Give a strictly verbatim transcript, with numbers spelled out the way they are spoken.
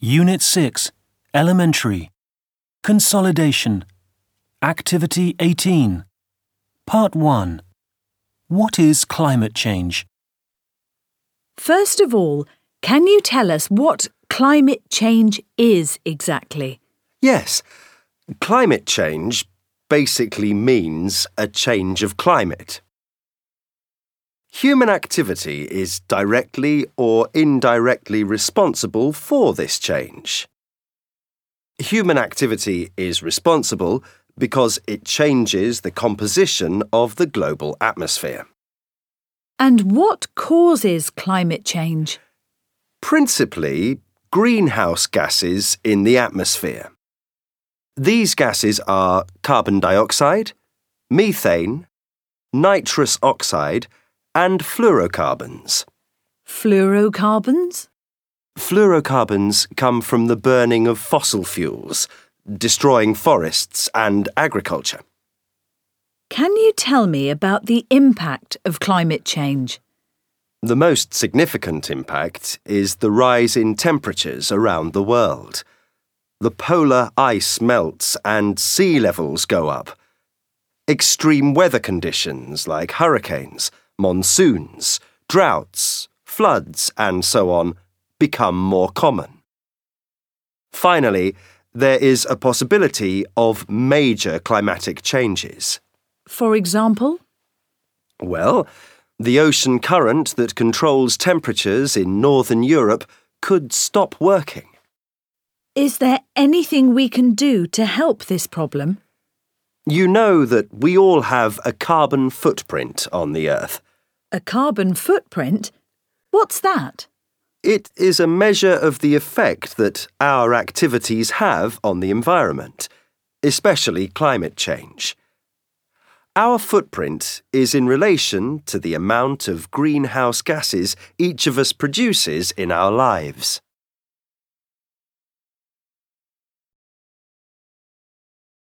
Unit six, Elementary. Consolidation. Activity eighteen. Part one. What is climate change? First of all, can you tell us what climate change is exactly? Yes, climate change basically means a change of climate. Human activity is directly or indirectly responsible for this change. Human activity is responsible because it changes the composition of the global atmosphere. And what causes climate change? Principally, greenhouse gases in the atmosphere. These gases are carbon dioxide, methane, nitrous oxide, and fluorocarbons. Fluorocarbons? Fluorocarbons come from the burning of fossil fuels, destroying forests and agriculture. Can you tell me about the impact of climate change? The most significant impact is the rise in temperatures around the world. The polar ice melts and sea levels go up. Extreme weather conditions like hurricanes, monsoons, droughts, floods, and so on become more common. Finally, there is a possibility of major climatic changes. For example? Well, the ocean current that controls temperatures in northern Europe could stop working. Is there anything we can do to help this problem? You know that we all have a carbon footprint on the Earth. A carbon footprint? What's that? It is a measure of the effect that our activities have on the environment, especially climate change. Our footprint is in relation to the amount of greenhouse gases each of us produces in our lives.